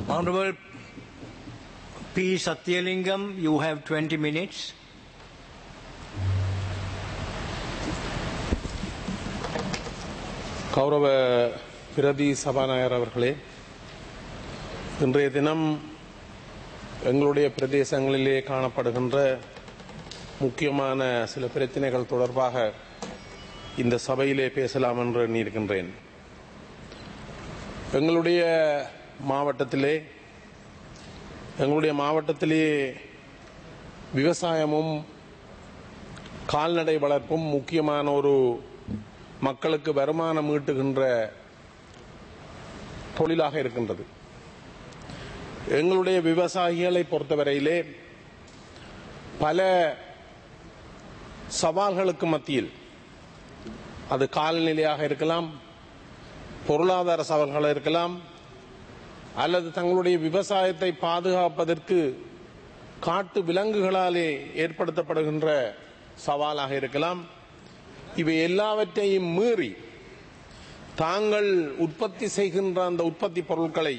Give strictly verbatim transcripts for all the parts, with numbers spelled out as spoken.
Honorable P. Satyalingam, you have twenty minutes. கௌரவ பிரதி சபாநாயகர் அவர்களே, இன்றைய தினம் எங்களுடைய பிரதேசங்களிலே காணப்படுகின்ற முக்கியமான சில பிரச்சனைகள் தொடர்பாக இந்த சபையிலே பேசலாம் என்று எண்ணியிருக்கின்றேன். எங்களுடைய மாவட்டத்திலே எங்களுடைய மாவட்டத்திலே விவசாயமும் கால்நடை வளர்ப்பும் முக்கியமான ஒரு மக்களுக்கு வருமானம் ஈட்டுகின்ற தொழிலாக இருக்கின்றது. எங்களுடைய விவசாயிகளை பொறுத்தவரையிலே பல சவால்களுக்கு மத்தியில், அது காலநிலையாக இருக்கலாம், பொருளாதார சவால்கள் இருக்கலாம், அல்லது தங்களுடைய விவசாயத்தை பாதுகாப்பதற்கு காட்டு விலங்குகளாலே ஏற்படுத்தப்படுகின்ற சவாலாக இருக்கலாம். இவை எல்லாவற்றையும் மீறி தாங்கள் உற்பத்தி செய்கின்ற அந்த உற்பத்தி பொருட்களை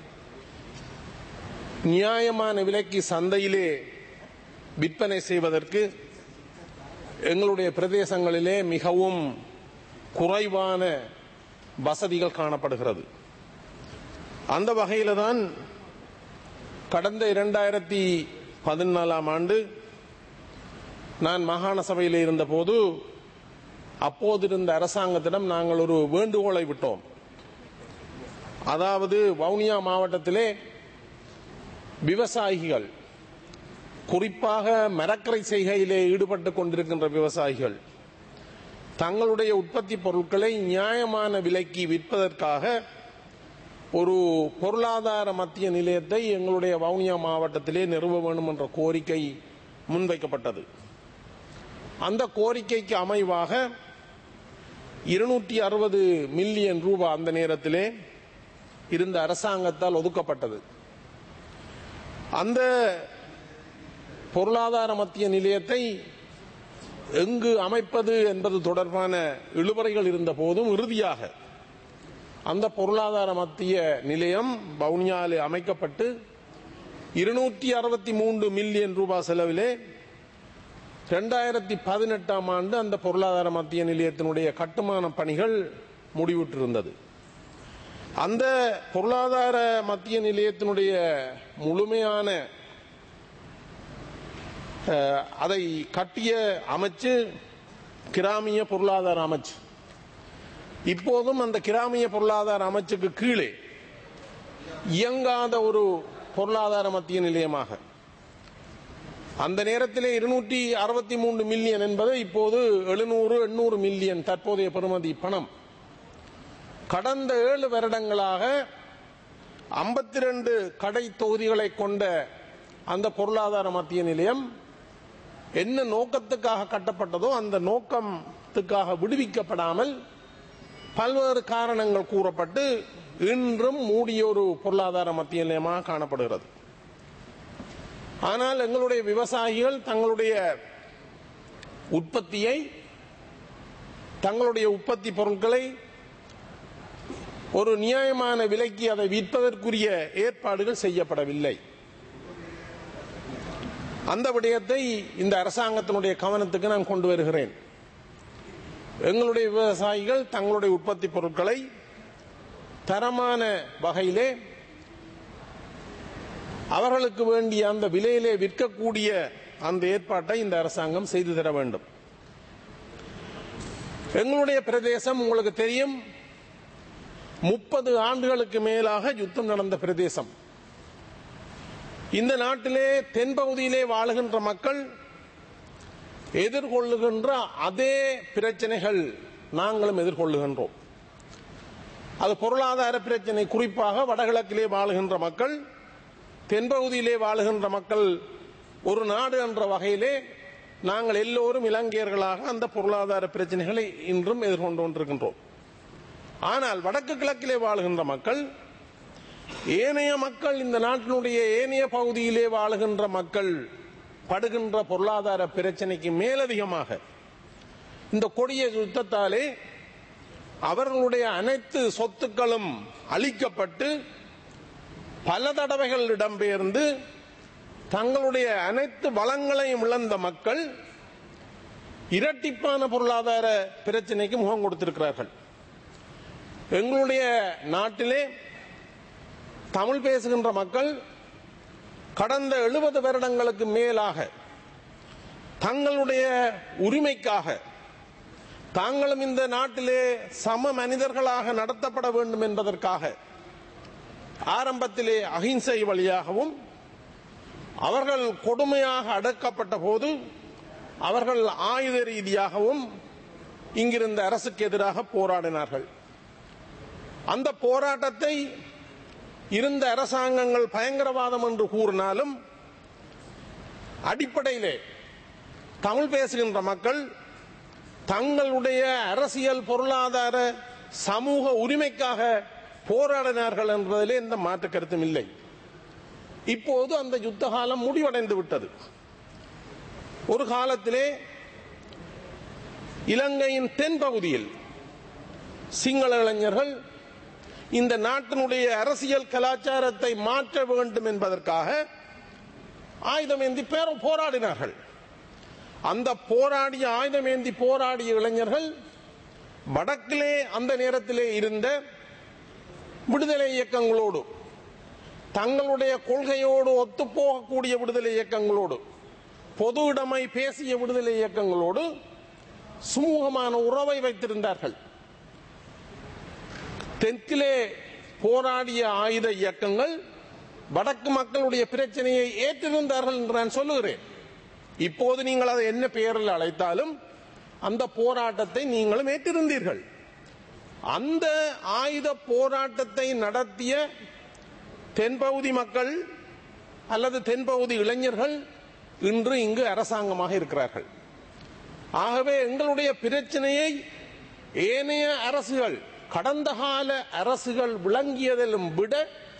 நியாயமான விலைக்கு சந்தையிலே விற்பனை செய்வதற்கு எங்களுடைய பிரதேசங்களிலே மிகவும் குறைவான வசதிகள் காணப்படுகிறது. அந்த வகையில் தான் கடந்த இரண்டாயிரத்தி பதினாலாம் ஆண்டு நான் மாகாண சபையில் இருந்தபோது அப்போதிருந்த அரசாங்கத்திடம் நாங்கள் ஒரு வேண்டுகோளை விட்டோம். அதாவது வவுனியா மாவட்டத்திலே விவசாயிகள், குறிப்பாக மரக்கரை செய்கையிலே ஈடுபட்டுக் கொண்டிருக்கின்ற விவசாயிகள் தங்களுடைய உற்பத்தி பொருட்களை நியாயமான விலைக்கு விற்பதற்காக ஒரு பொருளாதார மத்திய நிலையத்தை எங்களுடைய வவுனியா மாவட்டத்திலே நிறுவ வேண்டும் என்ற கோரிக்கை முன்வைக்கப்பட்டது. அந்த கோரிக்கைக்கு அமைவாக இருநூற்றி அறுபது மில்லியன் ரூபாய் அந்த நேரத்திலே இருந்த அரசாங்கத்தால் ஒதுக்கப்பட்டது. அந்த பொருளாதார மத்திய நிலையத்தை எங்கு அமைப்பது என்பது தொடர்பான இழுபறைகள் இருந்த போதும் இறுதியாக அந்த பொருளாதார மத்திய நிலையம் வவுனியாவில் அமைக்கப்பட்டு இருநூற்றி அறுபத்தி மூன்று மில்லியன் ரூபாய் செலவிலே இரண்டாயிரத்தி பதினெட்டாம் ஆண்டு அந்த பொருளாதார மத்திய நிலையத்தினுடைய கட்டுமான பணிகள் முடிவுற்றிருந்தது. அந்த பொருளாதார மத்திய நிலையத்தினுடைய முழுமையான அதை கட்டிய அமைச்சு கிராமிய பொருளாதார அமைச்சு. இப்போதும் அந்த கிராமிய பொருளாதார அமைச்சுக்கு கீழே இயங்காத ஒரு பொருளாதார மத்திய நிலையமாக அந்த நேரத்திலே இருநூற்றி அறுபத்தி மூன்று மில்லியன் என்பது இப்போது எழுநூறு எண்ணூறு மில்லியன் தற்போதைய பெறுமதி பணம். கடந்த ஏழு வருடங்களாக ஐம்பத்தி ரெண்டு கடை தொகுதிகளை கொண்ட அந்த பொருளாதார மத்திய நிலையம் என்ன நோக்கத்துக்காக கட்டப்பட்டதோ அந்த நோக்கத்துக்காக விடுவிக்கப்படாமல் பல்வேறு காரணங்கள் கூறப்பட்டு இன்றும் மூடிய ஒரு பொருளாதார மத்திய நிலையமாக காணப்படுகிறது. ஆனால் எங்களுடைய விவசாயிகள் தங்களுடைய உற்பத்தியை, தங்களுடைய உற்பத்தி பொருட்களை ஒரு நியாயமான விலைக்கு அதை விற்பதற்குரிய ஏற்பாடுகள் செய்யப்படவில்லை. அந்த விடயத்தை இந்த அரசாங்கத்தினுடைய கவனத்துக்கு நான் கொண்டு வருகிறேன். எங்களுடைய விவசாயிகள் தங்களுடைய உற்பத்தி பொருட்களை தரமான வகையிலே அவர்களுக்கு வேண்டிய அந்த விலையிலே விற்கக்கூடிய அந்த ஏற்பாட்டை இந்த அரசாங்கம் செய்து தர வேண்டும். எங்களுடைய பிரதேசம் உங்களுக்கு தெரியும், முப்பது ஆண்டுகளுக்கு மேலாக யுத்தம் நடந்த பிரதேசம். இந்த நாட்டிலே தென்பகுதியிலே வாழுகின்ற மக்கள் எதிர்கொள்ளுகின்ற அதே பிரச்சனைகள் நாங்களும் எதிர்கொள்ளுகின்றோம். அது பொருளாதார பிரச்சனை. குறிப்பாக வடகிழக்கிலே வாழுகின்ற மக்கள், தென்பகுதியிலே வாழுகின்ற மக்கள் ஒரு நாடு என்ற வகையிலே நாங்கள் எல்லோரும் இலங்கையர்களாக அந்த பொருளாதார பிரச்சனைகளை இன்றும் எதிர்கொண்டு கொண்டிருக்கின்றோம். ஆனால் வடக்கு கிழக்கிலே வாழுகின்ற மக்கள், ஏனைய மக்கள், இந்த நாட்டினுடைய ஏனைய பகுதியிலே வாழுகின்ற மக்கள் படுகின்ற பொருளாதார பிரச்சனைக்கு மேலதிகமாக இந்த கொடிய யுத்தத்தாலே அவர்களுடைய அனைத்து சொத்துக்களும் அழிக்கப்பட்டு பல தடவைகள் இடம்பெயர்ந்து தங்களுடைய அனைத்து வளங்களையும் இழந்த மக்கள் இரட்டிப்பான பொருளாதார பிரச்சனைக்கு முகம் கொடுத்திருக்கிறார்கள். எங்களுடைய நாட்டிலே தமிழ் பேசுகின்ற மக்கள் கடந்த எழுபது வருடங்களுக்கு மேலாக தங்களுடைய உரிமைக்காக தாங்களும் இந்த நாட்டிலே சம மனிதர்களாக நடத்தப்பட வேண்டும் என்பதற்காக ஆரம்பத்திலே அகிம்சை வழியாகவும் அவர்கள் கொடுமையாக அடக்கப்பட்ட போது அவர்கள் ஆயுத ரீதியாகவும் இங்கிருந்த அரசுக்கு எதிராக போராடினார்கள். அந்த போராட்டத்தை இருந்த அரசாங்கங்கள் பயங்கரவாதம் என்று கூறினாலும் அடிப்படையிலே தமிழ் பேசுகின்ற மக்கள் தங்களுடைய அரசியல், பொருளாதார, சமூக உரிமைக்காக போராடினார்கள் என்பதிலே எந்த மாற்று கருத்தும் இல்லை. இப்போது அந்த யுத்த காலம் முடிவடைந்து விட்டது. ஒரு காலத்திலே இலங்கையின் தென் பகுதியில் சிங்கள இளைஞர்கள் இந்த நாட்டினுடைய அரசியல் கலாச்சாரத்தை மாற்ற வேண்டும் என்பதற்காக ஆயுதமேந்தி போராடினார்கள். அந்த போராடிய ஆயுதமேந்தி போராடிய இளைஞர்கள் வடக்கிலே அந்த நேரத்திலே இருந்த விடுதலை இயக்கங்களோடு, தங்களுடைய கொள்கையோடு ஒத்துப்போகக்கூடிய விடுதலை இயக்கங்களோடு, பொது உடைமை பேசிய விடுதலை இயக்கங்களோடு சுமூகமான உறவை வைத்திருந்தார்கள். தெற்கிலே போராடிய ஆயுத இயக்கங்கள் வடக்கு மக்களுடைய பிரச்சனையை ஏற்றிருந்தார்கள் என்று நான் சொல்லுகிறேன். இப்போது நீங்கள் அதை என்ன பெயரில் அழைத்தாலும் அந்த போராட்டத்தை நீங்களும் ஏற்றிருந்தீர்கள். அந்த ஆயுத போராட்டத்தை நடத்திய தென்பகுதி மக்கள் அல்லது தென்பகுதி இளைஞர்கள் இன்று இங்கு அரசாங்கமாக இருக்கிறார்கள். ஆகவே எங்களுடைய பிரச்சனையை ஏனைய அரசுகள், கடந்த கால அரசுகள் விளங்கியதிலும் விட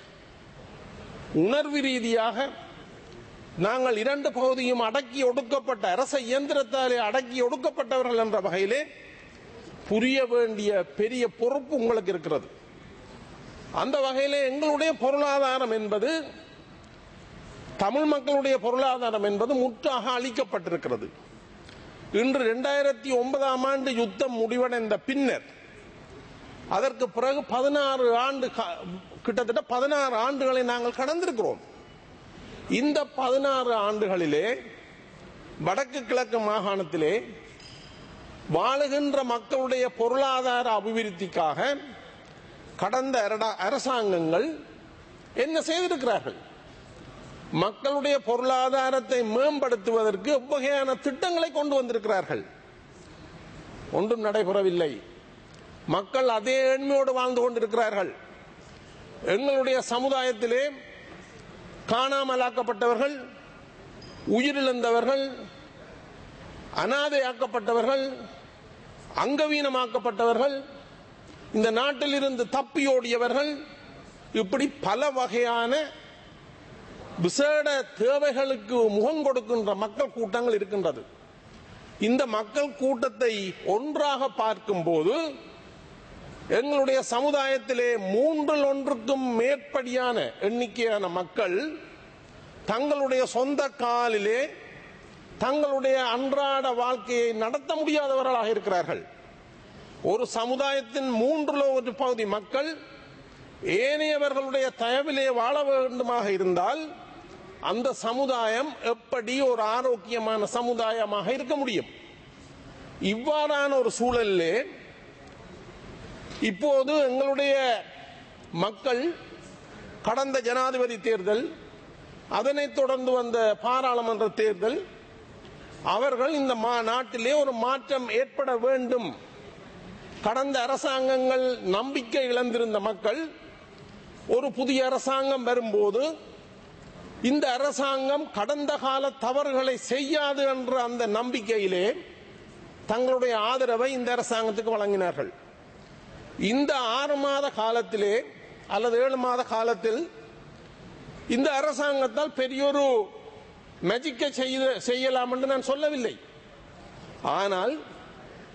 உணர்வு ரீதியாக நாங்கள் இரண்டு பகுதியும் அடக்கி ஒடுக்கப்பட்ட அரச இயந்திரத்தாலே அடக்கி ஒடுக்கப்பட்டவர்கள் என்ற வகையிலே புரிய வேண்டிய பெரிய பொறுப்பு உங்களுக்கு இருக்கிறது. அந்த வகையிலே எங்களுடைய பொருளாதாரம் என்பது, தமிழ் மக்களுடைய பொருளாதாரம் என்பது முற்றாக அளிக்கப்பட்டிருக்கிறது. இன்று இரண்டாயிரத்தி ஒன்பதாம் ஆண்டு யுத்தம் முடிவடைந்த பின்னர் அதற்கு பிறகு பதினாறு ஆண்டு கிட்டத்தட்ட பதினாறு ஆண்டுகளை நாங்கள் கடந்திருக்கிறோம். இந்த பதினாறு ஆண்டுகளிலே வடக்கு கிழக்கு மாகாணத்திலே வாழுகின்ற மக்களுடைய பொருளாதார அபிவிருத்திக்காக கடந்த அரசாங்கங்கள் என்ன செய்திருக்கிறார்கள்? மக்களுடைய பொருளாதாரத்தை மேம்படுத்துவதற்கு எவ்வகையான திட்டங்களை கொண்டு வந்திருக்கிறார்கள்? ஒன்றும் நடைபெறவில்லை. மக்கள் அதே ஏழ்மையோடு வாழ்ந்து கொண்டிருக்கிறார்கள். எங்களுடைய சமுதாயத்திலே காணாமலாக்கப்பட்டவர்கள், உயிரிழந்தவர்கள், அனாதையாக்கப்பட்டவர்கள், அங்கவீனமாக்கப்பட்டவர்கள், இந்த நாட்டில் இருந்து தப்பியோடியவர்கள், இப்படி பல வகையான விசேட தேவைகளுக்கு முகம் கொடுக்கின்ற மக்கள் கூட்டங்கள் இருக்கின்றது. இந்த மக்கள் கூட்டத்தை ஒன்றாக பார்க்கும் போது எங்களுடைய சமுதாயத்திலே மூன்றில் ஒன்றுக்கும் மேற்படியான எண்ணிக்கையான மக்கள் தங்களுடைய சொந்த காலிலே தங்களுடைய அன்றாட வாழ்க்கையை நடத்த முடியாதவர்களாக இருக்கிறார்கள். ஒரு சமுதாயத்தின் மூன்றில் ஒரு பகுதி மக்கள் ஏனையவர்களுடைய தயவிலே வாழ வேண்டுமாக இருந்தால் அந்த சமுதாயம் எப்படி ஒரு ஆரோக்கியமான சமுதாயமாக இருக்க முடியும்? இவ்வாறான ஒரு சூழலிலே இப்போது எங்களுடைய மக்கள் கடந்த ஜனாதிபதி தேர்தல், அதனைத் தொடர்ந்து வந்த பாராளுமன்ற தேர்தல், அவர்கள் இந்த நாட்டிலே ஒரு மாற்றம் ஏற்பட வேண்டும், கடந்த அரசாங்கங்கள் நம்பிக்கை இழந்திருந்த மக்கள் ஒரு புதிய அரசாங்கம் வரும்போது இந்த அரசாங்கம் கடந்த கால தவறுகளை செய்யாது என்ற அந்த நம்பிக்கையிலே தங்களுடைய ஆதரவை இந்த அரசாங்கத்துக்கு வழங்கினார்கள். இந்த ஆறு மாத காலத்திலே அல்லது ஏழு மாத காலத்தில் இந்த அரசாங்கத்தால் பெரியொரு மேஜிக்கை செய்யலாம் என்று நான் சொல்லவில்லை. ஆனால்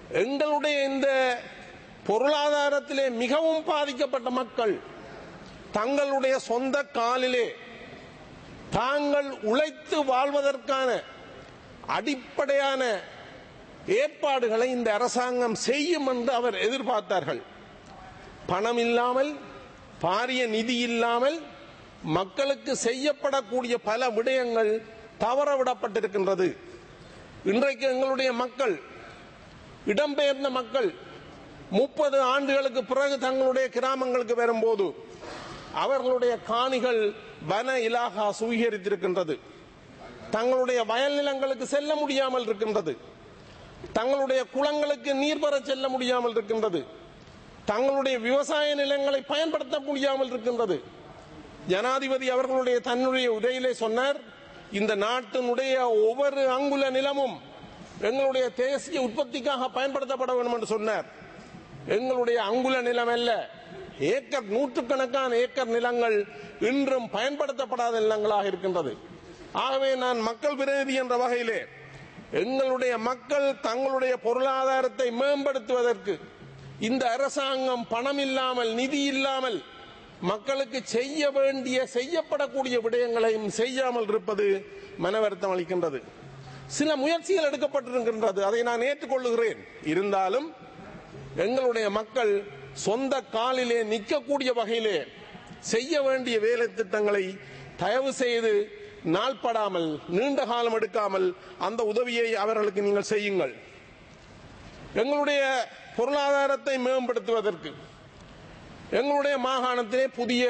எங்களுடைய இந்த பொருளாதாரத்திலே மிகவும் பாதிக்கப்பட்ட மக்கள், தங்களுடைய சொந்த காலிலே தாங்கள் உழைத்து வாழ்வதற்கான அடிப்படையான ஏற்பாடுகளை இந்த அரசாங்கம் செய்யும் என்று அவர் எதிர்பார்த்தார்கள். பணம் இல்லாமல், பாரிய நிதி இல்லாமல் மக்களுக்கு செய்யப்படக்கூடிய பல விடயங்கள் தவறவிடப்பட்டிருக்கின்றது. இன்றைக்கு எங்களுடைய மக்கள், இடம்பெயர்ந்த மக்கள் முப்பது ஆண்டுகளுக்கு பிறகு தங்களுடைய கிராமங்களுக்கு வரும்போது அவர்களுடைய காணிகள் வன இலாகா சுவீகரித்திருக்கின்றது. தங்களுடைய வயல் நிலங்களுக்கு செல்ல முடியாமல் இருக்கின்றது. தங்களுடைய குளங்களுக்கு நீர் பெற செல்ல முடியாமல் இருக்கின்றது. தங்களுடைய விவசாய நிலங்களை பயன்படுத்த முடியாமல் இருக்கின்றது. ஜனாதிபதி அவர்களுடைய தன்னுடைய உரையிலே சொன்னார், இந்த நாட்டினுடைய ஒவ்வொரு அங்குல நிலமும் எங்களுடைய தேசிய உற்பத்திக்காக பயன்படுத்தப்பட வேண்டும் என்று சொன்னார். எங்களுடைய அங்குல நிலம் அல்ல, ஏக்கர் நூற்றுக்கணக்கான ஏக்கர் நிலங்கள் இன்றும் பயன்படுத்தப்படாத நிலங்களாக இருக்கின்றது. ஆகவே நான் மக்கள் பிரதிநிதி என்ற வகையிலே எங்களுடைய மக்கள் தங்களுடைய பொருளாதாரத்தை மேம்படுத்துவதற்கு இந்த அரசாங்கம் பணம் இல்லாமல், நிதி இல்லாமல் மக்களுக்கு செய்ய வேண்டிய செய்யப்படக்கூடிய விடயங்களையும் செய்யாமல் இருப்பது மனவருத்தம் அளிக்கின்றது. சில முயற்சிகள் எடுக்கப்பட்டிருக்கின்றது, அதை நான் ஏற்றுக்கொள்ளுகிறேன். இருந்தாலும் எங்களுடைய மக்கள் சொந்த காலிலே நிற்கக்கூடிய வகையிலே செய்ய வேண்டிய வேலை திட்டங்களை தயவு செய்து நாள்படாமல், நீண்ட காலம் எடுக்காமல் அந்த உதவியை அவர்களுக்கு நீங்கள் செய்யுங்கள். எங்களுடைய பொருளாதாரத்தை மேம்படுத்துவதற்கு எங்களுடைய மாகாணத்திலே புதிய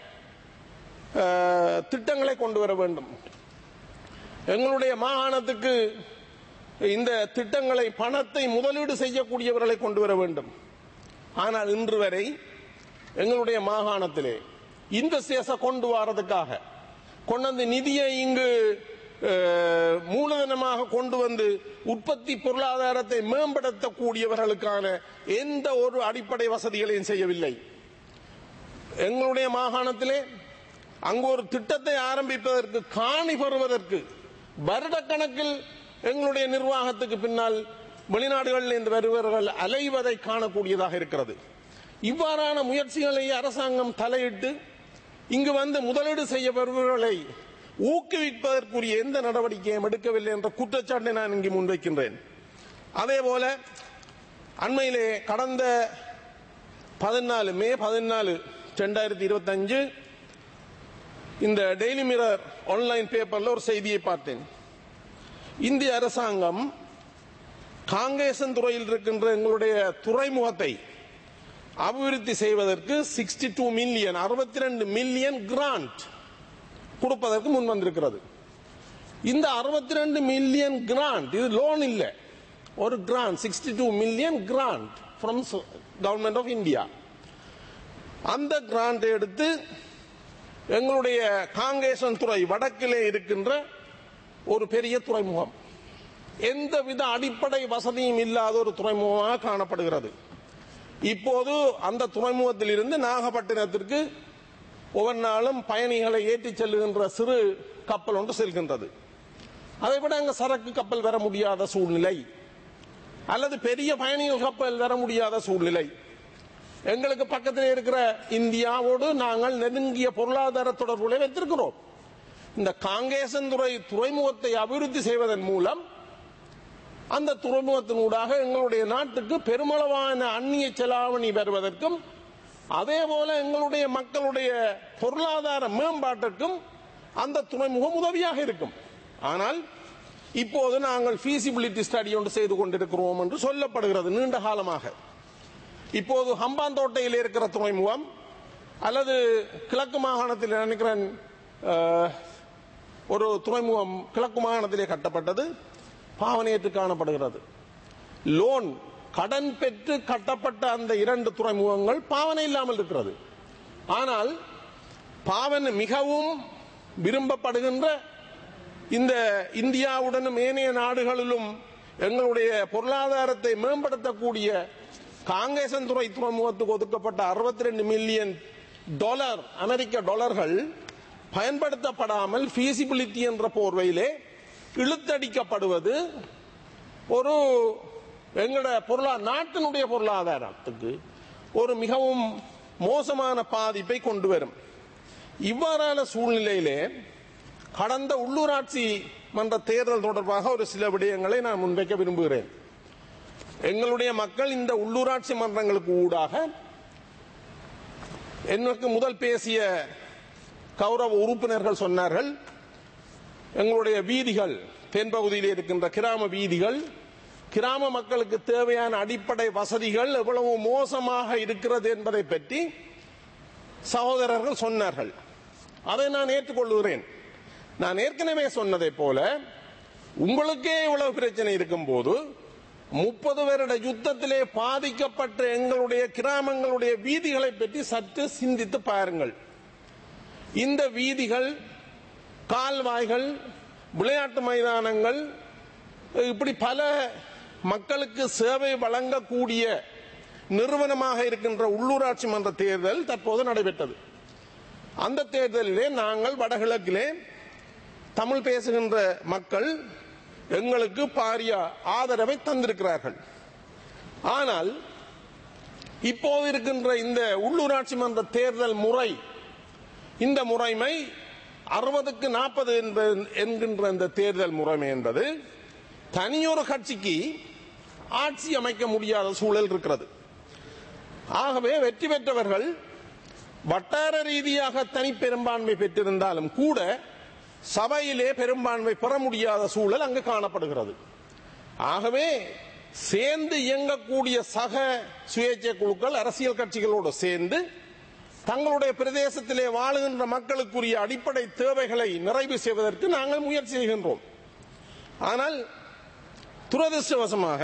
திட்டங்களை கொண்டு வர வேண்டும். எங்களுடைய மாகாணத்துக்கு இந்த திட்டங்களை, பணத்தை முதலீடு செய்யக்கூடியவர்களை கொண்டு வர வேண்டும். ஆனால் இன்று வரை எங்களுடைய மாகாணத்திலே இன்வெஸ்டர்ஸை கொண்டு வரதுக்காக கொண்டு வந்து நிதியை இங்கு மூலதனமாக கொண்டு வந்து உற்பத்தி பொருளாதாரத்தை மேம்படுத்தக்கூடியவர்களுக்கான எந்த ஒரு அடிப்படை வசதிகளையும் செய்யவில்லை. எங்களுடைய மாகாணத்திலே அங்கு ஒரு திட்டத்தை ஆரம்பிப்பதற்கு, காணி பெறுவதற்கு வருடக்கணக்கில் எங்களுடைய நிர்வாகத்துக்கு பின்னால் வெளிநாடுகளில் இருந்து வருபவர்கள் அலைவதை காணக்கூடியதாக இருக்கிறது. இவ்வாறான முயற்சிகளை அரசாங்கம் தலையிட்டு இங்கு வந்து முதலீடு செய்ய வருபவர்களை ஊக்குவிப்பதற்குரிய எந்த நடவடிக்கையும் எடுக்கவில்லை என்ற குற்றச்சாட்டை நான் இங்கு முன்வைக்கின்றேன். அதேபோல அண்மையிலே கடந்த பதினாலு மே பதினாலு இரண்டாயிரத்தி இருபத்தி அஞ்சு இந்த டெய்லி மிரர் ஆன்லைன் பேப்பர்ல ஒரு செய்தியை பார்த்தேன். இந்திய அரசாங்கம் காங்கேசன் துறையில் இருக்கின்ற எங்களுடைய துறைமுகத்தை அபிவிருத்தி செய்வதற்கு சிக்ஸ்டி டூ மில்லியன் அறுபத்தி ரெண்டு மில்லியன் கிராண்ட் கொடுப்பதற்கு முன் வந்திருக்கிறது. இந்த அறுபத்தி ரெண்டு மில்லியன் கிராண்ட், இது லோன் இல்ல, ஒரு grant, sixty two million grant from government of India. அந்த கிராண்ட் எடுத்து எங்களுடைய காங்கேசன் துறை வடக்கிலே இருக்கின்ற ஒரு பெரிய துறைமுகம், எந்தவித அடிப்படை வசதியும் இல்லாத ஒரு துறைமுகமாக காணப்படுகிறது. இப்போது அந்த துறைமுகத்தில் இருந்து நாகப்பட்டினத்திற்கு ஒவ்வொரு நாளும் பயணிகளை ஏற்றிச் செல்லுகின்ற சிறு கப்பல் ஒன்று செல்கின்றது. அதை விட அங்கு சரக்கு கப்பல் வர முடியாத சூழ்நிலை, அல்லது பெரிய பயணிகள் கப்பல் வர முடியாத சூழ்நிலை. எங்களுக்கு பக்கத்தில் இருக்கிற இந்தியாவோடு நாங்கள் நெருங்கிய பொருளாதார தொடர்புகளை வைத்திருக்கிறோம். இந்த காங்கேசன் துறை துறைமுகத்தை அபிவிருத்தி செய்வதன் மூலம் அந்த துறைமுகத்தினூடாக எங்களுடைய நாட்டுக்கு பெருமளவான அந்நிய செலாவணி வருவதற்கும், அதே போல எங்களுடைய மக்களுடைய பொருளாதார மேம்பாட்டிற்கும் அந்த துறைமுகம் உதவியாக இருக்கும். ஆனால் இப்போது நாங்கள் ஃபீசிபிலிட்டி ஸ்டடி ஒன்று செய்து கொண்டிருக்கிறோம் என்று சொல்லப்படுகிறது நீண்ட காலமாக. இப்போது ஹம்பாந்தோட்டையில் இருக்கிற துறைமுகம் அல்லது கிழக்கு மாகாணத்தில் நினைக்கிறேன் ஒரு துறைமுகம் கிழக்கு மாகாணத்திலே கட்டப்பட்டது, பாவனையற்று காணப்படுகிறது. லோன், கடன் பெற்று கட்டப்பட்ட அந்த இரண்டு துறைமுகங்கள் பாவனை இல்லாமல் இருக்கிறது. ஆனால் பாவனை மிகவும் விரும்பப்படுகின்ற இந்த இந்தியாவுடனும் ஏனைய நாடுகளிலும் எங்களுடைய பொருளாதாரத்தை மேம்படுத்தக்கூடிய காங்கேசன் துறை துறைமுகத்துக்கு ஒதுக்கப்பட்ட அறுபத்தி ரெண்டு மில்லியன் டாலர், அமெரிக்க டாலர்கள் பயன்படுத்தப்படாமல் ஃபீசிபிலிட்டி என்ற போர்வையிலே இழுத்தடிக்கப்படுவது ஒரு எங்களுடைய பொருளாதார நாட்டினுடைய பொருளாதாரத்துக்கு ஒரு மிகவும் மோசமான பாதிப்பை கொண்டு வரும். இவ்வாறான சூழ்நிலையிலே கடந்த உள்ளூராட்சி மன்ற தேர்தல் தொடர்பாக ஒரு சில விடயங்களை நான் முன்வைக்க விரும்புகிறேன். எங்களுடைய மக்கள் இந்த உள்ளூராட்சி மன்றங்களுக்கு ஊடாக எனக்கு முதல் பேசிய கௌரவ உறுப்பினர்கள் சொன்னார்கள், எங்களுடைய வீதிகள், தென்பகுதியில் இருக்கின்ற கிராம வீதிகள், கிராம மக்களுக்கு தேவையான அடிப்படை வசதிகள் எவ்வளவு மோசமாக இருக்கிறது என்பதை பற்றி சகோதரர்கள் சொன்னார்கள். அதை நான் ஏற்றுக்கொள்கிறேன். நான் ஏற்கனவே சொன்னதை போல உங்களுக்கே இவ்வளவு பிரச்சனை இருக்கும் போது முப்பது வருட யுத்தத்திலே பாதிக்கப்பட்ட எங்களுடைய கிராமங்களுடைய வீதிகளை பற்றி சற்று சிந்தித்து பாருங்கள். இந்த வீதிகள், கால்வாய்கள், விளையாட்டு மைதானங்கள், இப்படி பல மக்களுக்கு சேவை வழங்கக்கூடிய நிறுவனமாக இருக்கின்ற உள்ளூராட்சி மன்ற தேர்தல் தற்போது நடைபெற்றது. அந்த தேர்தலிலே நாங்கள் வடகிழக்கிலே தமிழ் பேசுகின்ற மக்கள் எங்களுக்கு பாரிய ஆதரவை தந்திருக்கிறார்கள். ஆனால் இப்போது இருக்கின்ற இந்த உள்ளூராட்சி மன்ற தேர்தல் முறை, இந்த முறைமை அறுபதுக்கு நாற்பது என்கின்ற இந்த தேர்தல் முறைமை என்பது தனியொரு கட்சிக்கு ஆட்சி அமைக்க முடியாத சூழல் இருக்கிறது. ஆகவே வெற்றி பெற்றவர்கள் வட்டார ரீதியாக தனி பெரும்பான்மை பெற்றிருந்தாலும் கூட சபையிலே பெரும்பான்மை பெற முடியாத சூழல் அங்கு காணப்படுகிறது. ஆகவே சேர்ந்து இயங்கக்கூடிய சக சுயேட்சை குழுக்கள் அரசியல் கட்சிகளோடு சேர்ந்து தங்களுடைய பிரதேசத்திலே வாழுகின்ற மக்களுக்குரிய அடிப்படை தேவைகளை நிறைவு செய்வதற்கு நாங்கள் முயற்சி செய்கின்றோம். ஆனால் துரதிருஷ்டவசமாக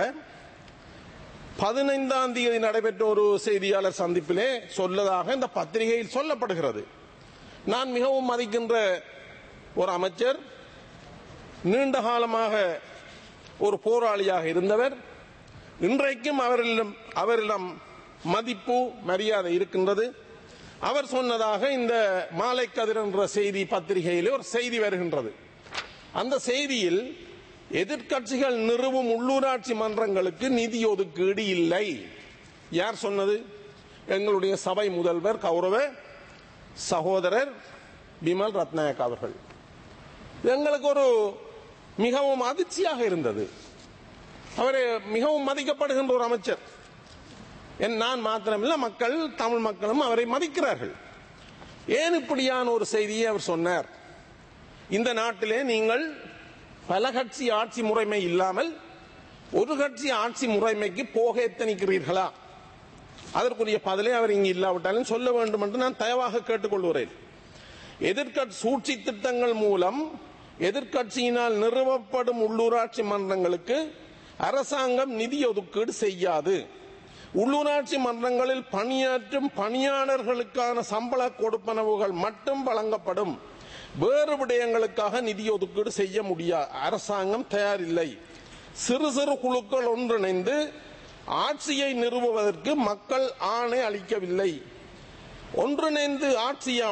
பதினைந்தாம் தேதி நடைபெற்ற ஒரு செய்தியாளர் சந்திப்பிலே சொல்லதாக இந்த பத்திரிகையில் சொல்லப்படுகிறது. நான் மிகவும் மதிக்கின்ற ஒரு அமைச்சர், நீண்ட காலமாக ஒரு போராளியாக இருந்தவர், இன்றைக்கும் அவரிடம் அவரிடம் மதிப்பு மரியாதை இருக்கின்றது. அவர் சொன்னதாக இந்த மாலை கதிர் என்ற செய்தி பத்திரிகையில் ஒரு செய்தி வருகின்றது. அந்த செய்தியில் எதிர்க்கட்சிகள் நிறுவும் உள்ளூராட்சி மன்றங்களுக்கு நிதி ஒதுக்கீடு இல்லை. யார் சொன்னது? எங்களுடைய சபை முதல்வர் கௌரவ சகோதரர் பிமல் ரத்நாயக் அவர்கள். எங்களுக்கு ஒரு மிகவும் அதிர்ச்சியாக இருந்தது. அவர் மிகவும் மதிக்கப்படுகின்ற ஒரு அமைச்சர். நான் மாத்திரமில்லை, மக்கள், தமிழ் மக்களும் அவரை மதிக்கிறார்கள். ஏன் இப்படியான ஒரு செய்தியை அவர் சொன்னார்? இந்த நாட்டிலே நீங்கள் பல கட்சி ஆட்சி முறைமை இல்லாமல் ஒரு கட்சி ஆட்சி முறைமைக்கு போக எத்தனிக்கிறீர்களா? அதற்குரிய பதிலை அவர் இங்கு இல்லாவிட்டாலும் சொல்ல வேண்டும் என்று நான் தயவாக கேட்டுக்கொள்கிறேன். எதிர்க்கட்சி சூழ்ச்சி திட்டங்கள் மூலம் எதிர்க்கட்சியினால் நிறுவப்படும் உள்ளூராட்சி மன்றங்களுக்கு அரசாங்கம் நிதி ஒதுக்கீடு செய்யாது. உள்ளூராட்சி மன்றங்களில் பணியாற்றும் பணியாளர்களுக்கான சம்பள கொடுப்பனவுகள் மட்டும் வழங்கப்படும். வேறு விடயங்களுக்காக நிதி ஒதுக்கீடு செய்ய முடியாது. அரசாங்கம் தயாரில்லை. சிறு சிறு குழுக்கள் ஒன்றிணைந்து ஆட்சியை நிறுவுவதற்கு மக்கள் ஆணை அளிக்கவில்லை. ஒன்றிணைந்து ஆட்சியை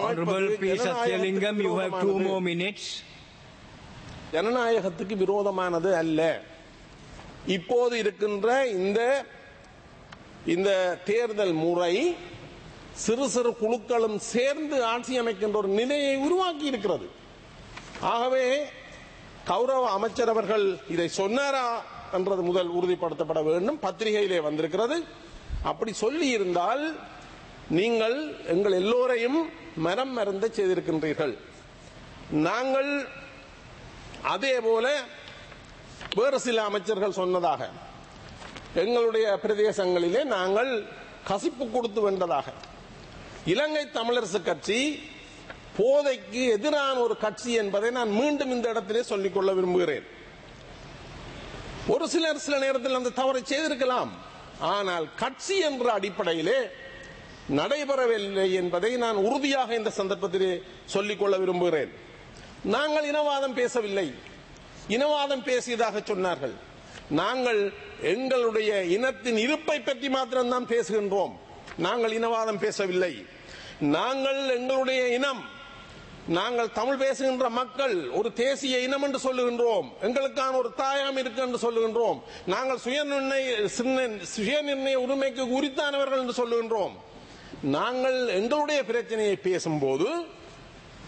ஜனநாயகத்துக்கு விரோதமானது அல்ல. இப்போது இருக்கின்ற இந்த இந்த தேர்தல் முறை சிறு சிறு குழுக்களும் சேர்ந்து ஆட்சி அமைக்கின்ற ஒரு நிலையை உருவாக்கி இருக்கிறது. ஆகவே கௌரவ அமைச்சர் அவர்கள் இதை சொன்னாரா என்றது முதல் உறுதிப்படுத்தப்பட வேண்டும். பத்திரிகையிலே வந்திருக்கிறது. அப்படி சொல்லி இருந்தால் நீங்கள் எங்கள் எல்லோரையும் மரம் மருந்த செய்திருக்கின்றீர்கள். நாங்கள் அதே போல வேறு சில அமைச்சர்கள் சொன்னதாக எங்களுடைய பிரதேசங்களிலே நாங்கள் கசிப்பு கொடுத்து வென்றதாக. இலங்கை தமிழரசு கட்சி போதைக்கு எதிரான ஒரு கட்சி என்பதை நான் மீண்டும் இந்த இடத்திலே சொல்லிக்கொள்ள விரும்புகிறேன். ஒரு சிலர் சில நேரத்தில் அந்த தவறை செய்திருக்கலாம். ஆனால் கட்சி என்ற அடிப்படையிலே நடைபெறவில்லை என்பதை நான் உறுதியாக இந்த சந்தர்ப்பத்திலே சொல்லிக்கொள்ள விரும்புகிறேன். நாங்கள் இனவாதம் பேசவில்லை. இனவாதம் பேசியதாக சொன்னார்கள். நாங்கள் எங்களுடைய இனத்தின் இருப்பை பற்றி மாத்திரம்தான் பேசுகின்றோம். நாங்கள் இனவாதம் பேசவில்லை. நாங்கள் எங்களுடைய இனம், நாங்கள் தமிழ் பேசுகின்ற மக்கள் ஒரு தேசிய இனம் என்று சொல்லுகின்றோம். எங்களுக்கான ஒரு தாயாம் இருக்கு என்று சொல்லுகின்றோம். நாங்கள் சுயநிர்ணய சுயநிர்ணய உரிமைக்கு உரித்தானவர்கள் என்று சொல்லுகின்றோம். நாங்கள் எங்களுடைய பிரச்சனையை பேசும்போது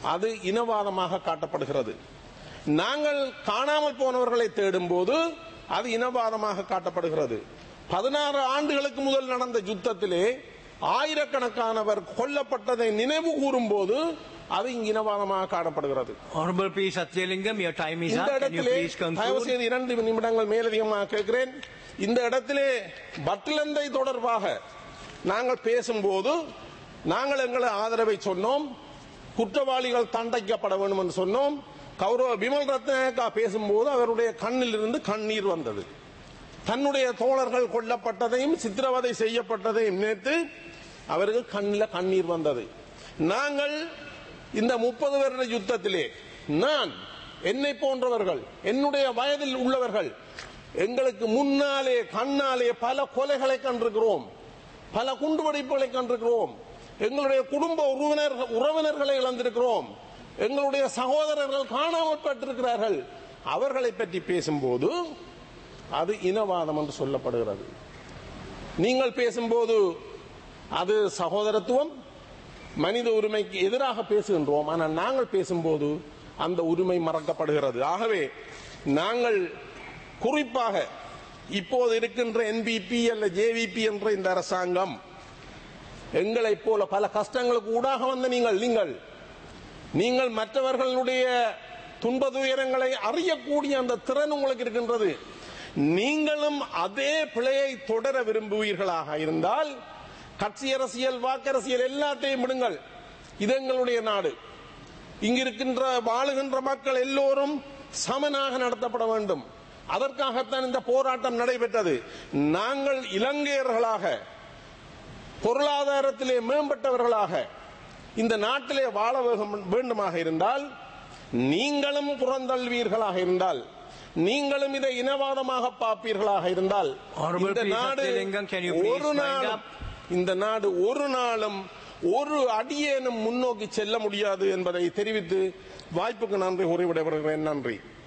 அது இனவாதமாக காட்டப்படுகிறது. நாங்கள் காணாமல் போனவர்களை தேடும் போது அது இனவாதமாக காட்டப்படுகிறது. பதினாறு ஆண்டுகளுக்கு முதல் நடந்த யுத்தத்திலே ஆயிரக்கணக்கானவர் கொல்லப்பட்டதை நினைவு கூறும் போது அது இனவாதமாக காணப்படுகிறது. Honorable P. Satyalingam, your time is up. Can you please conclude? இரண்டு நிமிடங்கள் மேலதிகமாக கேட்கிறேன். இந்த இடத்திலே பட்லந்தை தொடர்பாக நாங்கள் பேசும்போது நாங்கள் எங்களை ஆதரவை சொன்னோம். குற்றவாளிகள் தண்டிக்கப்பட வேண்டும் என்று சொன்னோம். கௌரவ பிமல் ரத்நாயக்கா பேசும்போது அவருடைய கண்ணில் இருந்து கண்ணீர் வந்தது. தன்னுடைய தோழர்கள் கொல்லப்பட்டதையும் சித்திரவதை செய்யப்பட்டதையும் நினைத்து அவருக்கு கண்ணில் கண்ணீர் வந்தது. நாங்கள் இந்த முப்பது வருட யுத்தத்திலே நான் என்னை போன்றவர்கள் என்னுடைய வயதில் உள்ளவர்கள் எங்களுக்கு முன்னாலே கண்ணாலே பல கொலைகளை கண்டிருக்கிறோம், பல குண்டுவெடிப்புகளை கண்டிருக்கிறோம், எங்களுடைய குடும்ப உறவினர் உறவினர்களை இழந்திருக்கிறோம், எங்களுடைய சகோதரர்கள் காணாமல் பட்டிருக்கிறார்கள். அவர்களை பற்றி பேசும்போது அது இனவாதம் என்று சொல்லப்படுகிறது. நீங்கள் பேசும்போது அது சகோதரத்துவம் மனித உரிமைக்கு எதிராக பேசுகின்றோம். ஆனால் நாங்கள் பேசும்போது அந்த உரிமை மறக்கப்படுகிறது. ஆகவே நாங்கள் குறிப்பாக இப்போது இருக்கின்ற என்பிபி அல்ல ஜேவிபி என்ற இந்த அரசாங்கம் எங்களை போல பல கஷ்டங்களுக்கு ஊடாக வந்த நீங்கள் நீங்கள் நீங்கள் மற்றவர்களுடைய துன்ப துயரங்களை அறியக்கூடிய அந்த திறன் உங்களுக்கு இருக்கின்றது. நீங்களும் அதே பிழையை தொடர விரும்புவீர்களாக இருந்தால் கட்சி அரசியல் வாக்கரசியல் எல்லாத்தையும் விடுங்கள். இது எங்களுடைய நாடு. இங்கிருக்கின்ற வாழுகின்ற மக்கள் எல்லோரும் சமனாக நடத்தப்பட வேண்டும். அதற்காகத்தான் இந்த போராட்டம் நடைபெற்றது. நாங்கள் இலங்கையர்களாக பொருளாதாரத்திலே மேம்பட்டவர்களாக இந்த நாட்டிலே வாழ வேண்டுமாக இருந்தால் நீங்களும் புறந்தள்வீர்களாக இருந்தால் நீங்களும் இதை இனவாதமாக பார்ப்பீர்களாக இருந்தால் இந்த நாடு ஒரு நாளும் இந்த நாடு ஒரு நாளும் ஒரு அடியேனும் முன்னோக்கி செல்ல முடியாது என்பதை தெரிவித்து வாய்ப்புக்கு நன்றி கூறி விடைபெறுகிறேன். நன்றி.